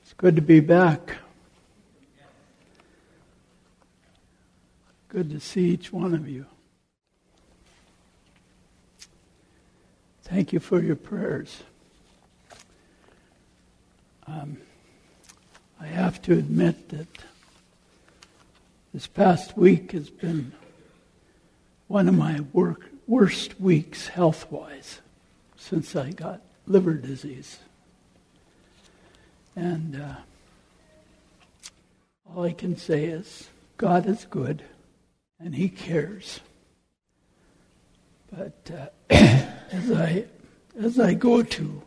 It's good to be back. Good to see each one of you. Thank you for your prayers. I have to admit that this past week has been one of my worst weeks health-wise since I got liver disease. And all I can say is God is good and He cares. But as I go to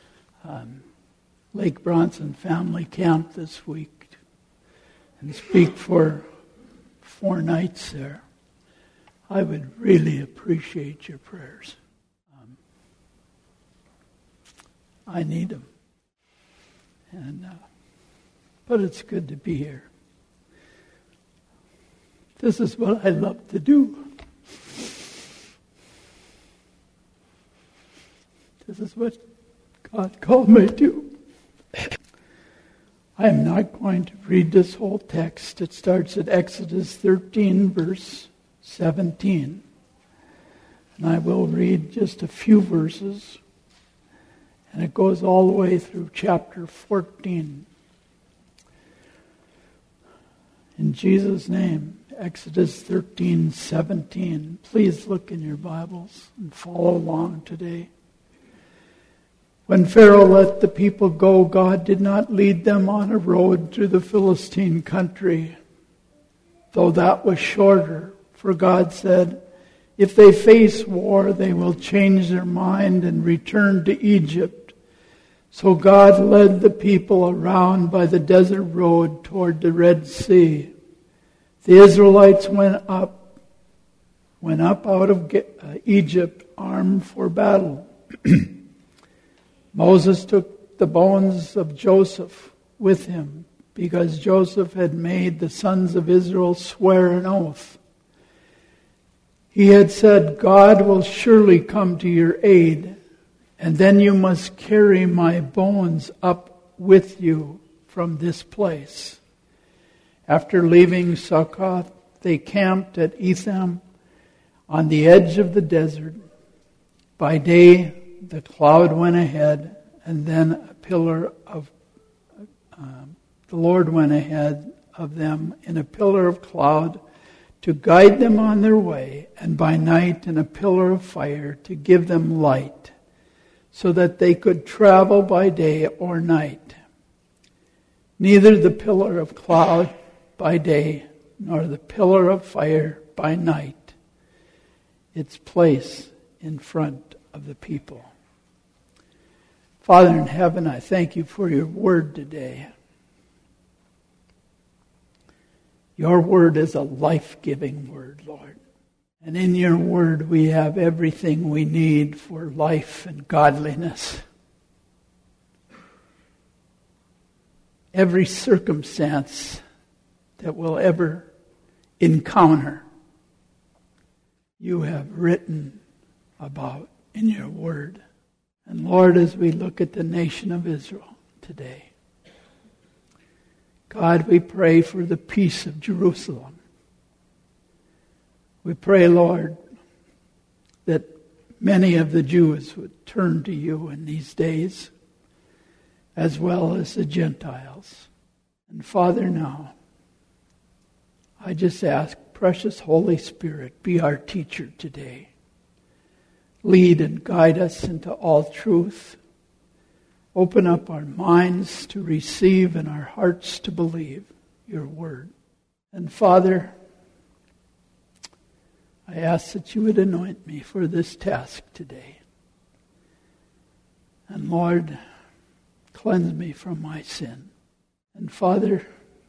Lake Bronson Family Camp this week and speak for 4 nights there, I would really appreciate your prayers. I need them. But it's good to be here. This is what I love to do. This is what God called me to. I am not going to read this whole text. It starts at Exodus 13, verse 17. And I will read just a few verses. And it goes all the way through chapter 14. In Jesus' name, Exodus 13:17. Please look in your Bibles and follow along today. When Pharaoh let the people go, God did not lead them on a road through the Philistine country, though that was shorter. For God said, if they face war, they will change their mind and return to Egypt. So God led the people around by the desert road toward the Red Sea. The Israelites went up out of Egypt armed for battle. Moses took the bones of Joseph with him because Joseph had made the sons of Israel swear an oath. He had said, God will surely come to your aid, and then you must carry my bones up with you from this place. After leaving Succoth, they camped at Etham on the edge of the desert. By day, the cloud went ahead, and then the Lord went ahead of them in a pillar of cloud to guide them on their way, and by night in a pillar of fire to give them light, so that they could travel by day or night. Neither the pillar of cloud by day, nor the pillar of fire by night, its place in front of the people. Father in heaven, I thank you for your word today. Your word is a life-giving word, Lord. And in your word we have everything we need for life and godliness. Every circumstance that we'll ever encounter, you have written about in your word. And Lord, as we look at the nation of Israel today, God, we pray for the peace of Jerusalem. We pray, Lord, that many of the Jews would turn to you in these days, as well as the Gentiles. And Father, now, I just ask, precious Holy Spirit, be our teacher today. Lead and guide us into all truth. Open up our minds to receive and our hearts to believe your word. And Father, I ask that you would anoint me for this task today. And Lord, cleanse me from my sin. And Father,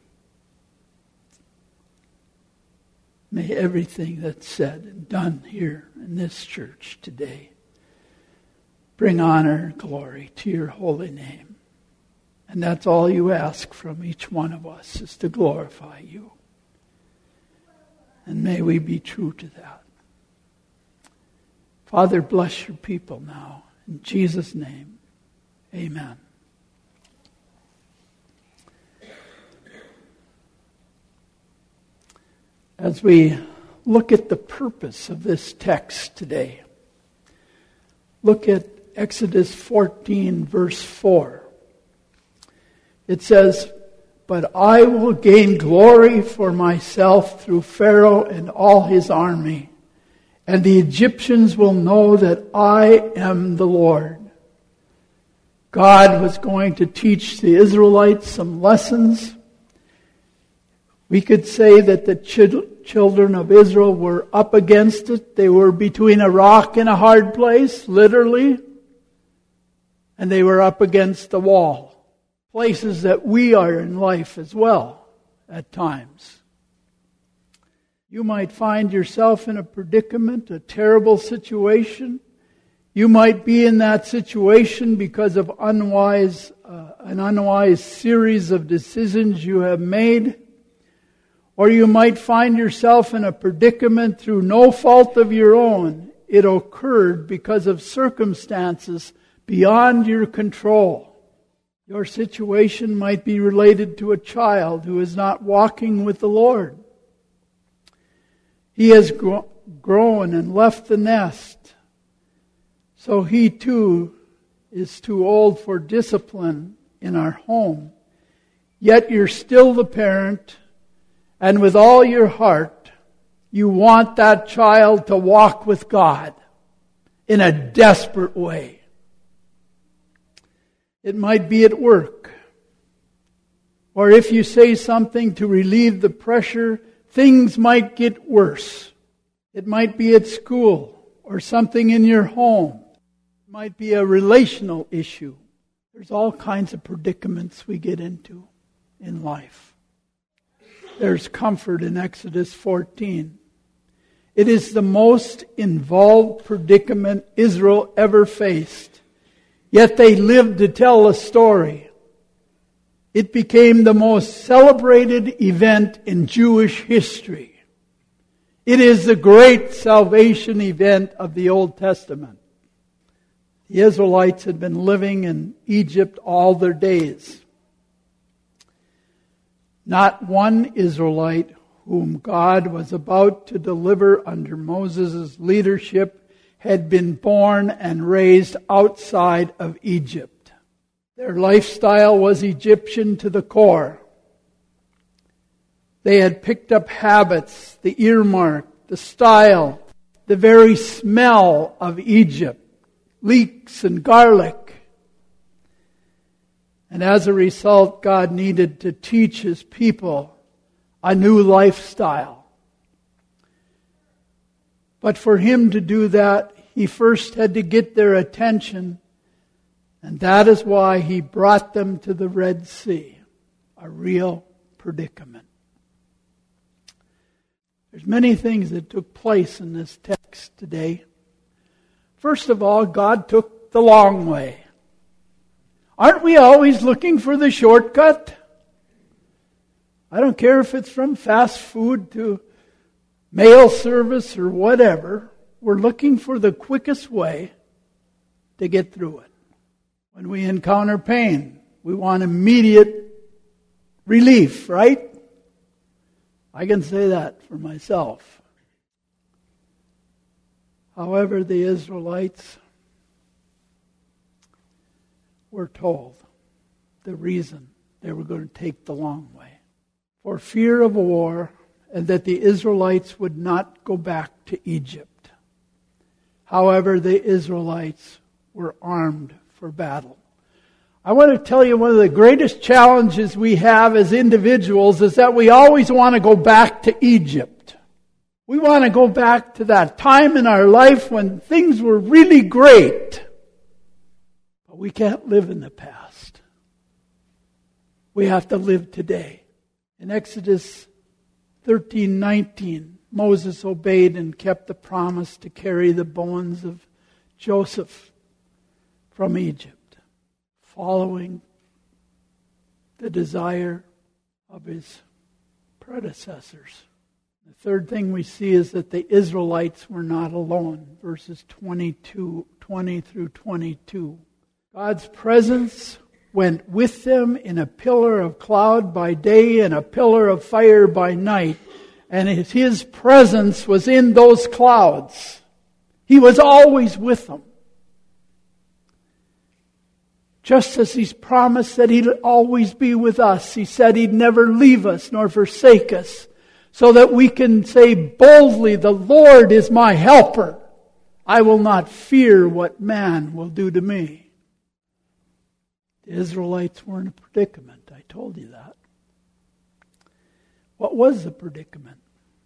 may everything that's said and done here in this church today bring honor and glory to your holy name. And that's all you ask from each one of us, is to glorify you. And may we be true to that. Father, bless your people now. In Jesus' name, amen. as we look at the purpose of this text today. Look at Exodus 14, verse 4. It says, "But I will gain glory for myself through Pharaoh and all his army, and the Egyptians will know that I am the Lord." God was going to teach the Israelites some lessons. We could say that the children of Israel were up against it. They were between a rock and a hard place, literally. And they were up against the wall. Places that we are in life as well, at times. You might find yourself in a predicament, a terrible situation. You might be in that situation because of an unwise series of decisions you have made. Or you might find yourself in a predicament through no fault of your own. It occurred because of circumstances beyond your control. Your situation might be related to a child who is not walking with the Lord. He has grown and left the nest, so he too is too old for discipline in our home. Yet you're still the parent, and with all your heart, you want that child to walk with God in a desperate way. It might be at work. Or if you say something to relieve the pressure, things might get worse. It might be at school or something in your home. It might be a relational issue. There's all kinds of predicaments we get into in life. There's comfort in Exodus 14. It is the most involved predicament Israel ever faced. Yet they lived to tell a story. It became the most celebrated event in Jewish history. It is the great salvation event of the Old Testament. The Israelites had been living in Egypt all their days. Not one Israelite whom God was about to deliver under Moses' leadership had been born and raised outside of Egypt. Their lifestyle was Egyptian to the core. They had picked up habits, the earmark, the style, the very smell of Egypt, leeks and garlic. And as a result, God needed to teach His people a new lifestyle. But for Him to do that, He first had to get their attention, and that is why He brought them to the Red Sea, a real predicament. There's many things that took place in this text today. First of all, God took the long way. Aren't we always looking for the shortcut? I don't care if it's from fast food to mail service or whatever. We're looking for the quickest way to get through it. When we encounter pain, we want immediate relief, right? I can say that for myself. However, the Israelites were told the reason they were going to take the long way. For fear of war, and that the Israelites would not go back to Egypt. However, the Israelites were armed for battle. I want to tell you one of the greatest challenges we have as individuals is that we always want to go back to Egypt. We want to go back to that time in our life when things were really great. But we can't live in the past. We have to live today. In Exodus 13:19, Moses obeyed and kept the promise to carry the bones of Joseph from Egypt, following the desire of his predecessors. The third thing we see is that the Israelites were not alone. Verses 20 through 22. God's presence went with them in a pillar of cloud by day and a pillar of fire by night, And His presence was in those clouds. He was always with them. Just as He's promised that He'd always be with us. He said He'd never leave us nor forsake us. So that we can say boldly, the Lord is my helper. I will not fear what man will do to me. The Israelites were in a predicament. I told you that. What was the predicament?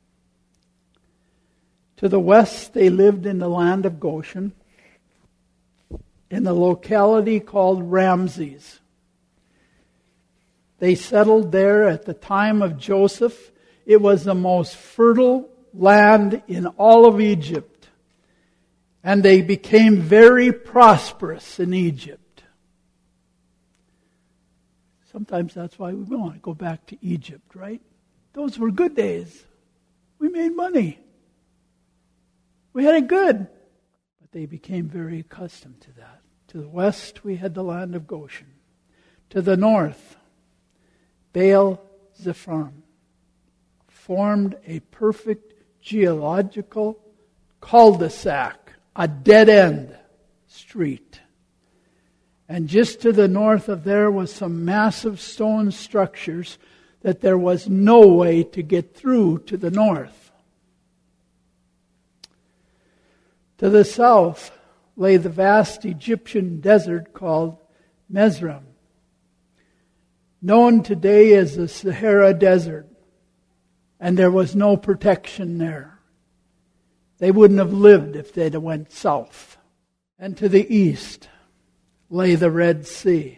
To the west, they lived in the land of Goshen, in the locality called Ramses. They settled there at the time of Joseph. It was the most fertile land in all of Egypt. And they became very prosperous in Egypt. Sometimes that's why we want to go back to Egypt, right? Those were good days. We made money. We had it good. But they became very accustomed to that. To the west, we had the land of Goshen. To the north, Baal-zephon formed a perfect geological cul-de-sac, a dead-end street. And just to the north of there was some massive stone structures that there was no way to get through to the north. To the south lay the vast Egyptian desert called Mizraim, known today as the Sahara Desert. And there was no protection there. They wouldn't have lived if they'd have went south. And to the east lay the Red Sea,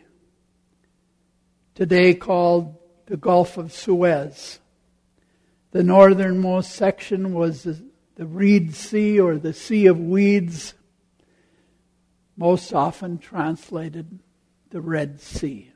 today called the Gulf of Suez. The northernmost section was the Reed Sea, or the Sea of Weeds, most often translated the Red Sea.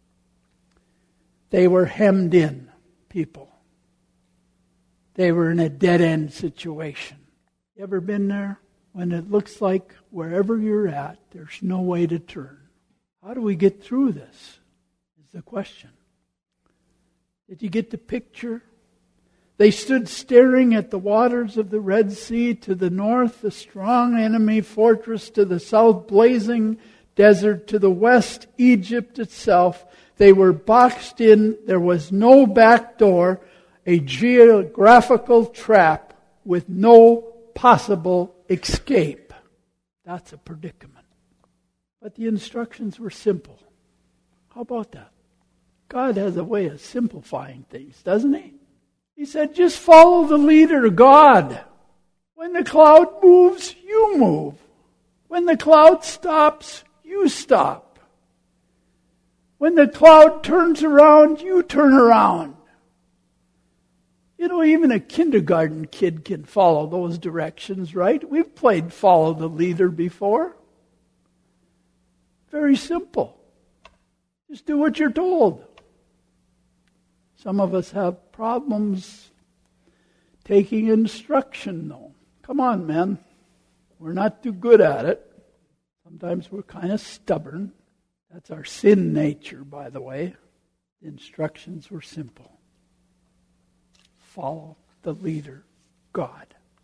They were hemmed in people. They were in a dead-end situation. You ever been there? When it looks like wherever you're at, there's no way to turn. How do we get through this? Is the question. Did you get the picture? They stood staring at the waters of the Red Sea. To the north, the strong enemy fortress. To the south, blazing desert. To the west, Egypt itself. They were boxed in. There was no back door. A geographical trap with no possible escape. That's a predicament. But the instructions were simple. How about that? God has a way of simplifying things, doesn't He? He said, just follow the leader, God. When the cloud moves, you move. When the cloud stops, you stop. When the cloud turns around, you turn around. You know, even a kindergarten kid can follow those directions, right? We've played follow the leader before. Very simple. Just do what you're told. Some of us have problems taking instruction, though. Come on, man. We're not too good at it. Sometimes we're kind of stubborn. That's our sin nature, by the way. The instructions were simple. Follow the leader, God.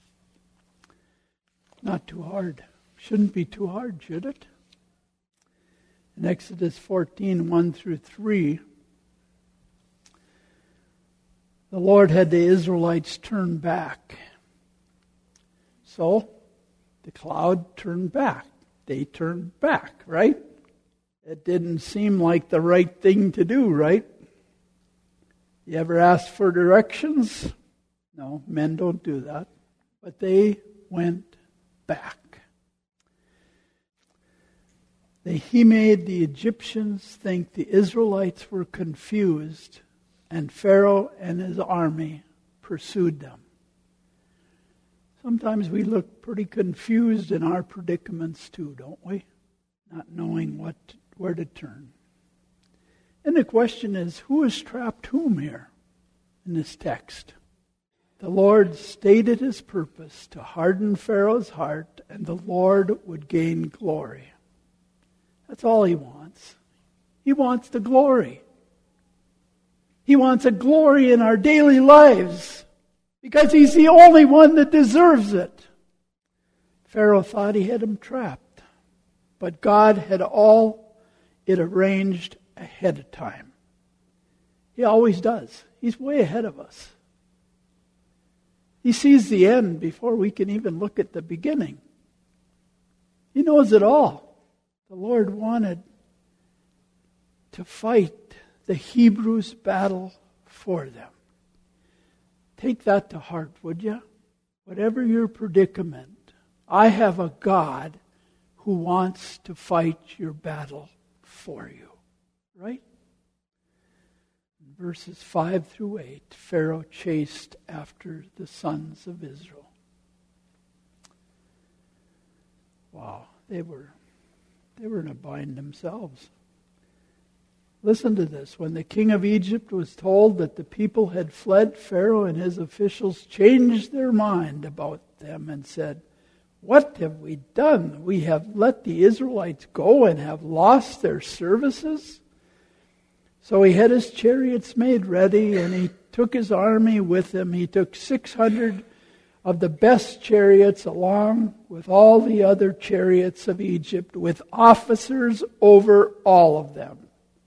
Not too hard. Shouldn't be too hard, should it? In Exodus 14, 1 through 3, the Lord had the Israelites turn back. So, the cloud turned back. They turned back, right? It didn't seem like the right thing to do, right? You ever ask for directions? No, men don't do that. But they went back. He made the Egyptians think the Israelites were confused, and Pharaoh and his army pursued them. Sometimes we look pretty confused in our predicaments too, don't we? Not knowing where to turn. And the question is, who has trapped whom here in this text? The Lord stated His purpose to harden Pharaoh's heart, and the Lord would gain glory. That's all He wants. He wants the glory. He wants a glory in our daily lives. because he's the only one that deserves it. Pharaoh thought he had him trapped, but God had all it arranged ahead of time. He always does. He's way ahead of us. He sees the end before we can even look at the beginning. He knows it all. The Lord wanted to fight the Hebrews' battle for them. Take that to heart, would you? Whatever your predicament, I have a God who wants to fight your battle for you. Right? Verses 5 through 8, Pharaoh chased after the sons of Israel. Wow, they were in a bind themselves. Listen to this. When the king of Egypt was told that the people had fled, Pharaoh and his officials changed their mind about them and said, "What have we done? We have let the Israelites go and have lost their services?" So he had his chariots made ready, and he took his army with him. He took 600 of the best chariots along with all the other chariots of Egypt, with officers over all of them.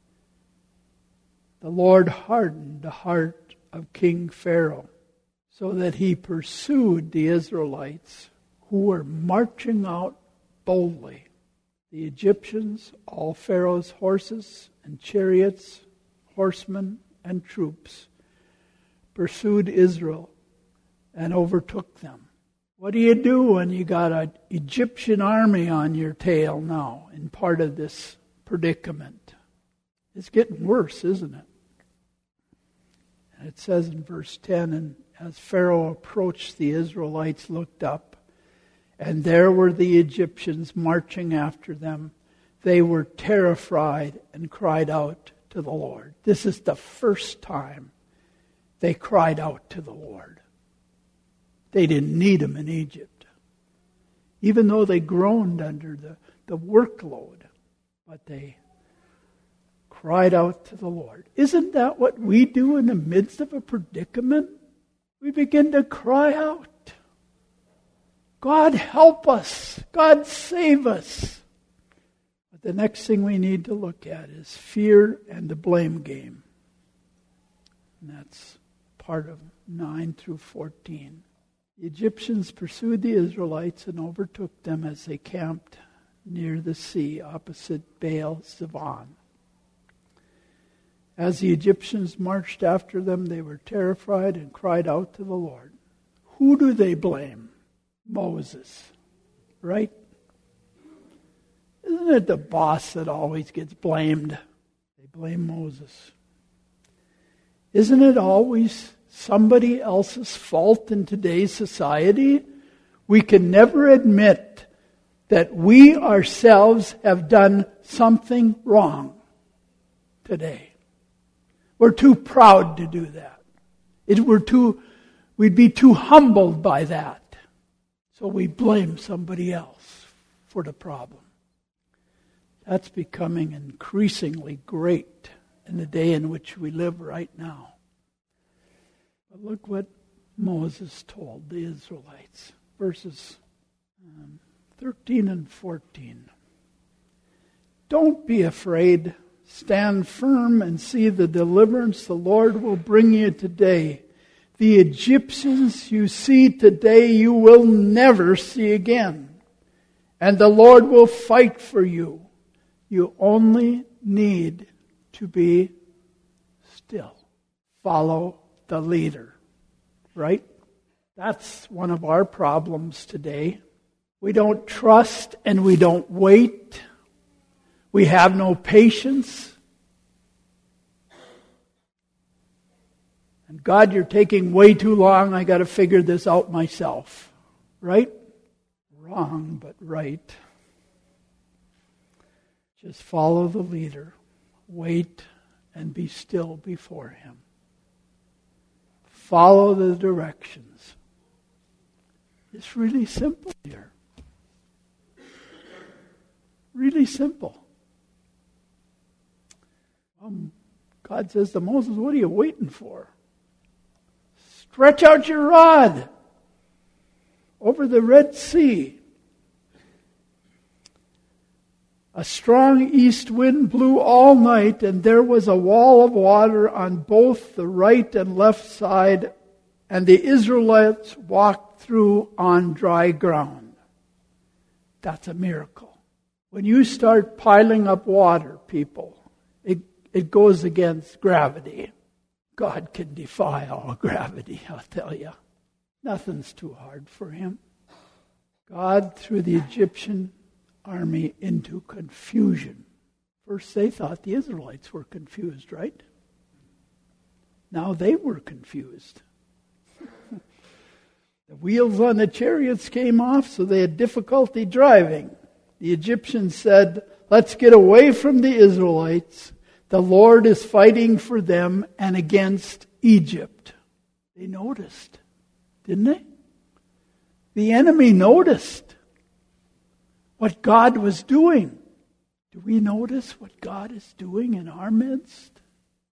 The Lord hardened the heart of King Pharaoh so that he pursued the Israelites who were marching out boldly. The Egyptians, all Pharaoh's horses and chariots, horsemen and troops, pursued Israel and overtook them. What do you do when you got an Egyptian army on your tail now in part of this predicament? It's getting worse, isn't it? And it says in verse 10, and as Pharaoh approached, the Israelites looked up, and there were the Egyptians marching after them. They were terrified and cried out to the Lord. This is the first time they cried out to the Lord. They didn't need him in Egypt, even though they groaned under the workload, but they cried out to the Lord. Isn't that what we do in the midst of a predicament? We begin to cry out. God help us. God save us. But the next thing we need to look at is fear and the blame game. And that's part of 9 through 14. The Egyptians pursued the Israelites and overtook them as they camped near the sea opposite Baal-Zephon. As the Egyptians marched after them, they were terrified and cried out to the Lord. Who do they blame? Moses, right? Isn't it the boss that always gets blamed? They blame Moses. Isn't it always somebody else's fault in today's society? We can never admit that we ourselves have done something wrong today. We're too proud to do that. We'd be too humbled by that. So we blame somebody else for the problem. That's becoming increasingly great in the day in which we live right now. But look what Moses told the Israelites. Verses 13 and 14. Don't be afraid. Stand firm and see the deliverance the Lord will bring you today. The Egyptians you see today you will never see again. And the Lord will fight for you. You only need to be still. Follow the leader. Right? That's one of our problems today. We don't trust and we don't wait. We have no patience. And God, you're taking way too long. I got to figure this out myself. Right? Wrong, but right. Just follow the leader. Wait and be still before him. Follow the directions. It's really simple here. Really simple. God says to Moses, what are you waiting for? Stretch out your rod over the Red Sea. A strong east wind blew all night, and there was a wall of water on both the right and left side, and the Israelites walked through on dry ground. That's a miracle. When you start piling up water, people, it goes against gravity. God can defy all gravity, I'll tell you. Nothing's too hard for him. God threw the Egyptian army into confusion. First they thought the Israelites were confused, right? Now they were confused. The wheels on the chariots came off, so they had difficulty driving. The Egyptians said, let's get away from the Israelites. The Lord is fighting for them and against Egypt. They noticed, didn't they? The enemy noticed what God was doing. Do we notice what God is doing in our midst?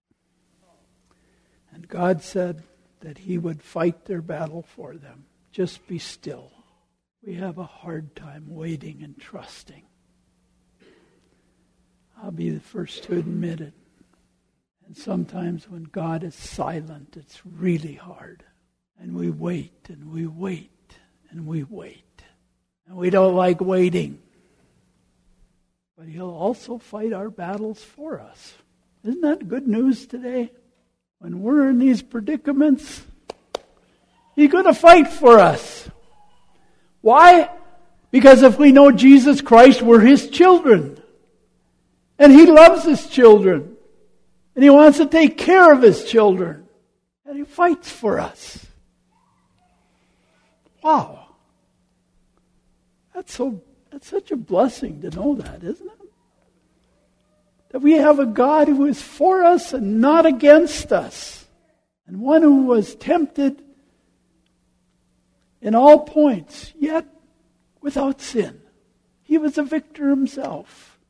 And God said that he would fight their battle for them. Just be still. We have a hard time waiting and trusting. I'll be the first to admit it. And sometimes when God is silent, it's really hard. And we wait, and we wait, and we wait. And we don't like waiting. But he'll also fight our battles for us. Isn't that good news today? When we're in these predicaments, he's going to fight for us. Why? Because if we know Jesus Christ, we're his children. And he loves his children. And he wants to take care of his children. And he fights for us. Wow. That's such a blessing to know that, isn't it? That we have a God who is for us and not against us. And one who was tempted in all points, yet without sin. He was a victor himself.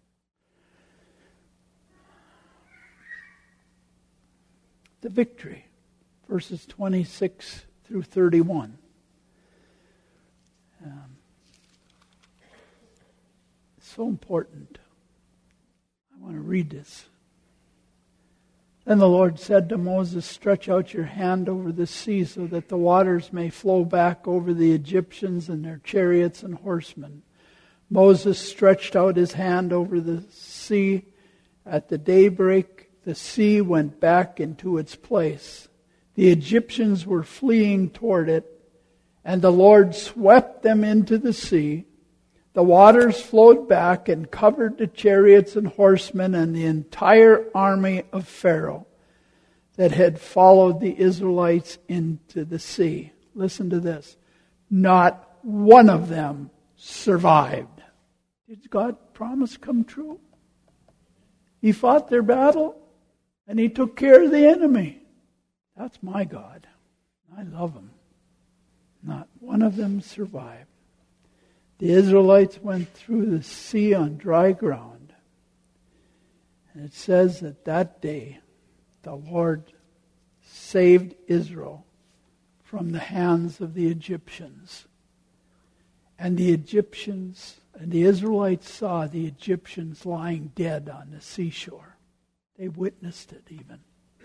The victory, verses 26 through 31. It's so important. I want to read this. Then the Lord said to Moses, stretch out your hand over the sea so that the waters may flow back over the Egyptians and their chariots and horsemen. Moses stretched out his hand over the sea. At the daybreak, the sea went back into its place. The Egyptians were fleeing toward it, and the Lord swept them into the sea. The waters flowed back and covered the chariots and horsemen and the entire army of Pharaoh that had followed the Israelites into the sea. Listen to this. Not one of them survived. Did God's promise come true? He fought their battle and he took care of the enemy. That's my God. I love him. Not one of them survived. The Israelites went through the sea on dry ground. And it says that that day the Lord saved Israel from the hands of the Egyptians. And the Israelites saw the Egyptians lying dead on the seashore. They witnessed it even.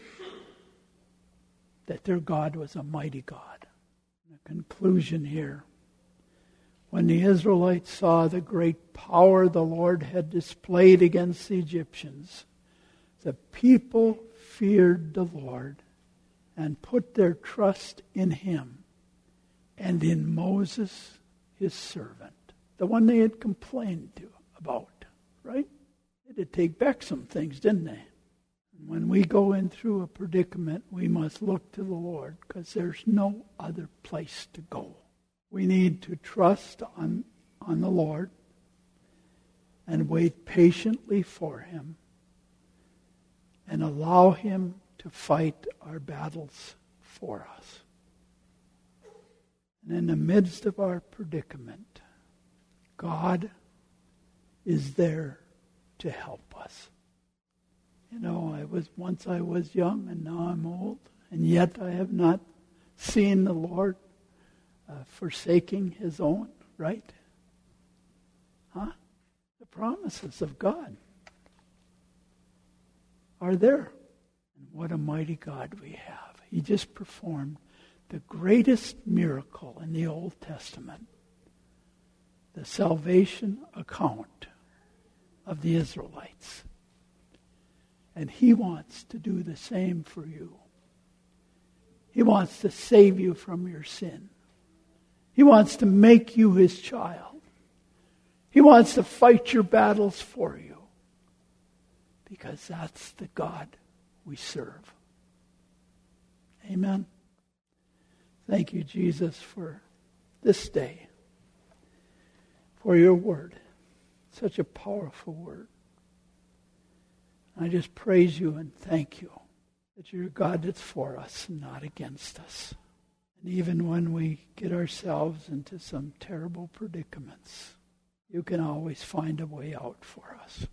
That their God was a mighty God. The conclusion here. When the Israelites saw the great power the Lord had displayed against the Egyptians, the people feared the Lord and put their trust in him and in Moses, his servant, the one they had complained about, right? They had to take back some things, didn't they? And when we go in through a predicament, we must look to the Lord because there's no other place to go. We need to trust on the Lord and wait patiently for him and allow him to fight our battles for us. And in the midst of our predicament, God is there to help us. You know, I was young and now I'm old, and yet I have not seen the Lord forsaking his own, right? Huh? The promises of God are there. And what a mighty God we have. He just performed the greatest miracle in the Old Testament, the salvation account of the Israelites. And he wants to do the same for you. He wants to save you from your sin. He wants to make you his child. He wants to fight your battles for you. Because that's the God we serve. Amen. Thank you, Jesus, for this day, for your word. Such a powerful word. I just praise you and thank you that you're a God that's for us and not against us. And even when we get ourselves into some terrible predicaments, you can always find a way out for us.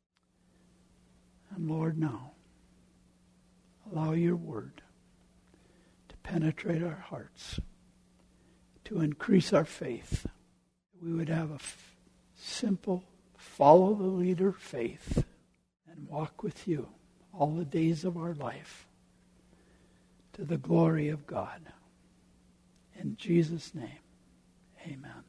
And Lord, now, allow your word to penetrate our hearts, to increase our faith. We would have a simple, follow the leader faith and walk with you all the days of our life to the glory of God. In Jesus' name, amen.